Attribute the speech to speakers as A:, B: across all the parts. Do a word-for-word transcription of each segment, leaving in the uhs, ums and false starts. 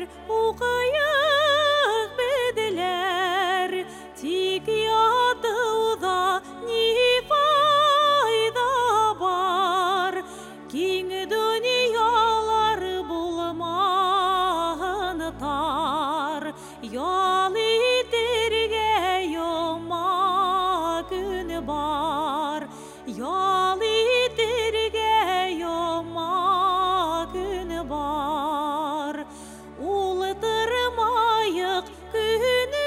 A: уқайық беділер, тек ятуда не пайда бар, кең дүниялар болмағын тар, ял етерге йома күн бар, ял етерге йома күн бар. Ултырмайық күні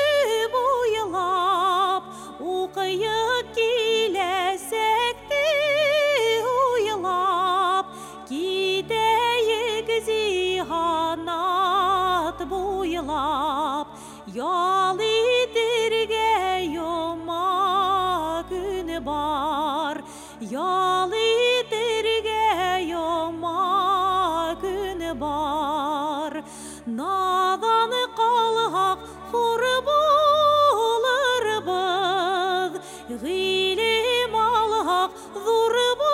A: бойлап, оқиық келесек те ойлап, кетейік зиянат бойлап, ял етерге йома күн бар, ял етерге йома күн бар. Надан қалғақ құр болырбыз, ғилем алғақ зор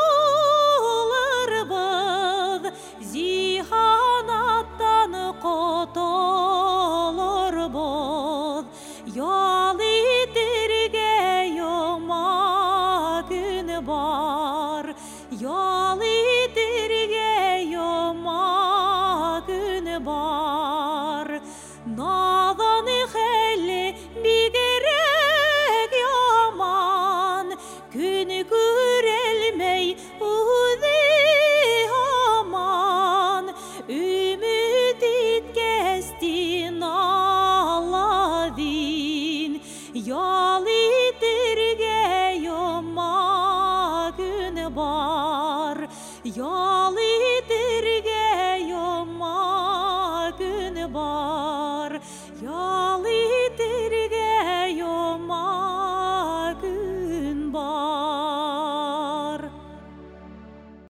A: болырбыз, зиянаттан құтылырбыз, ял етерге йома күн бар, ял етерге йома күн бар. Надан хәлі бигерек яман, күн көрелмей үзе аман, үміт еткестен Алладин, ял етерге йома күн бар, ял етерге йома күн бар, ял